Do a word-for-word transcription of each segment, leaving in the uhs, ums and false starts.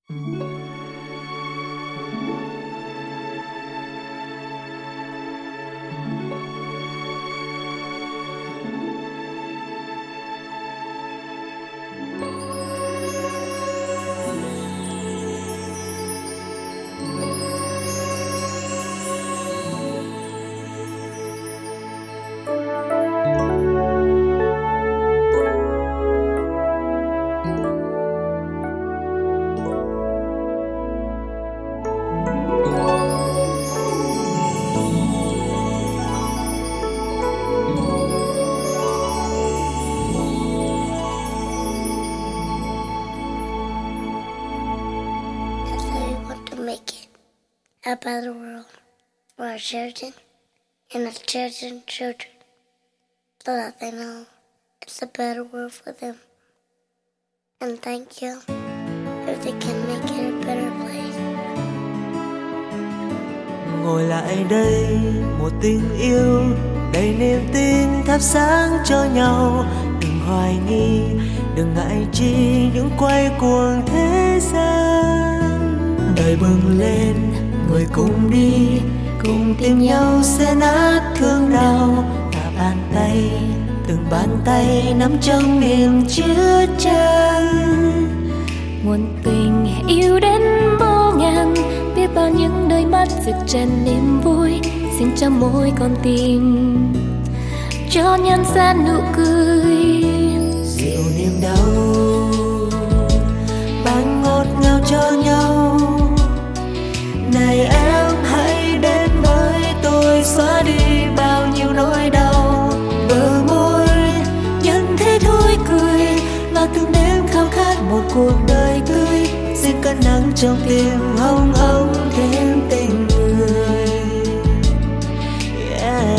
A better world for our children and our children's children, so that they know it's a better world for them. And thank you if they can make it a better place. Ngồi lại đây một tình yêu đầy niềm tin thắp sáng cho nhau. Đừng hoài nghi, đừng ngại chi những quay cuồng thế gian. Đời bừng lên, người cùng đi, cùng tìm nhau sẽ nát thương đau. Và bàn tay, từng bàn tay nắm trong niềm chứa chan. Nguồn tình yêu đến vô ngàn, biết bao những đôi mắt rực tràn niềm vui. Xin cho mỗi con tim, cho nhân gian nụ cười. Dịu niềm đau, ban ngọt ngào cho nhau. Này em hãy đến với tôi, xóa đi bao nhiêu nỗi đau. Bờ môi nhân thế thôi cười, và từng đêm khao khát một cuộc đời tươi. Xin cơn nắng trong tim hồng ấm thêm tình người. Yeah.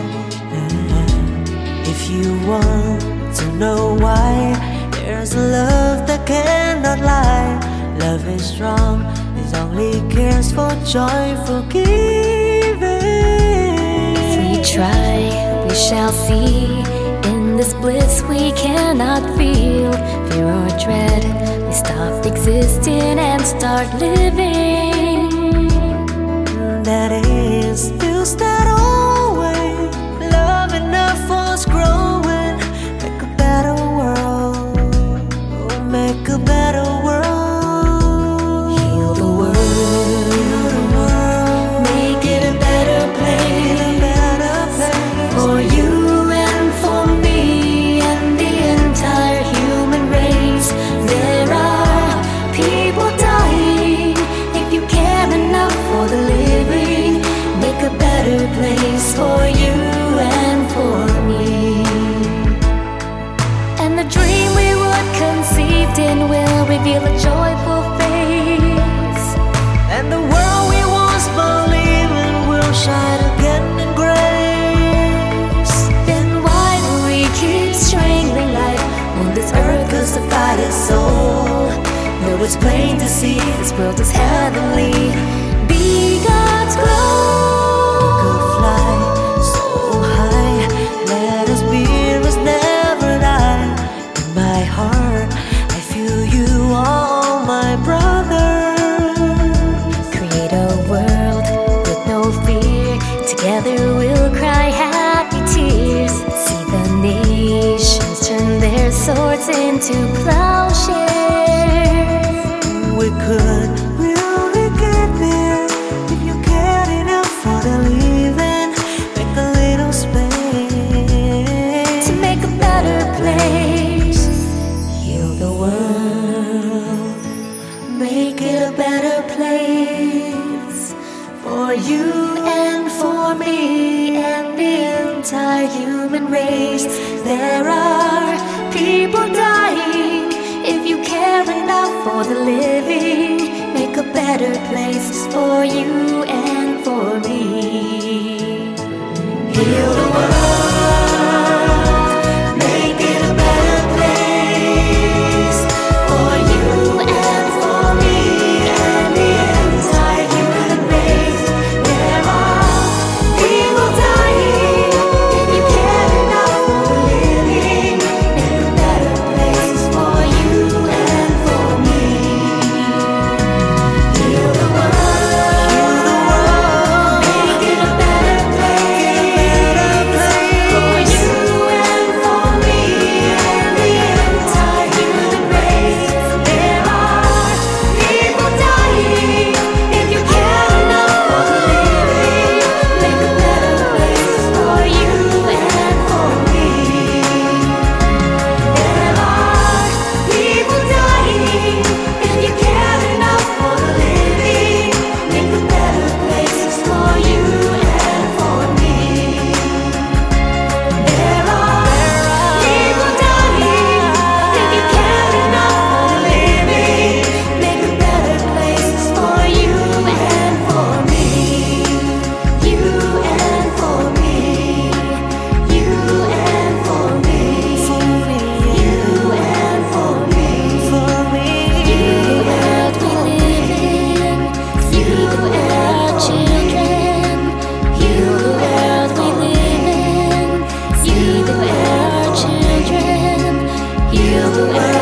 If you want to know why, there's a love that cannot lie. Love is strong, it only cares for joyful giving. If we try, we shall see. In this bliss we cannot feel fear or dread. We stop existing and start living. That is, still start always. Love enough for us growing. Make a better world. Oh, make a better world. Heal the world. Heal the world. Make it a better place. Make it a better place. For you and for me and the entire human race. There are people dying. If you care enough for the living, make a better place for you and for me. And the dream we were conceived in will reveal a joyful face. And the world we once believed in will shine again in grace. Then why do we keep strangling life on this earth? Cause the fight is so. No, it's plain to see this world is heavenly. Be God's glow. We could fly so high. Let us be, must never die. In my heart, I feel you, all my brothers. Create a world with no fear. Together we'll cry happy tears. See the nations turn their swords into plowshares. We could really get there if you cared enough for the living. Make a little space To make a better place. heal the world. Make it a better place for you and for me and the entire human race. There are people dying. If you care enough for the living, make a better place for you and for me. Heal the world, make it a better place for you and for me and the entire human race. There are people dying. If you care enough for the living, make a better place for you and for me. world.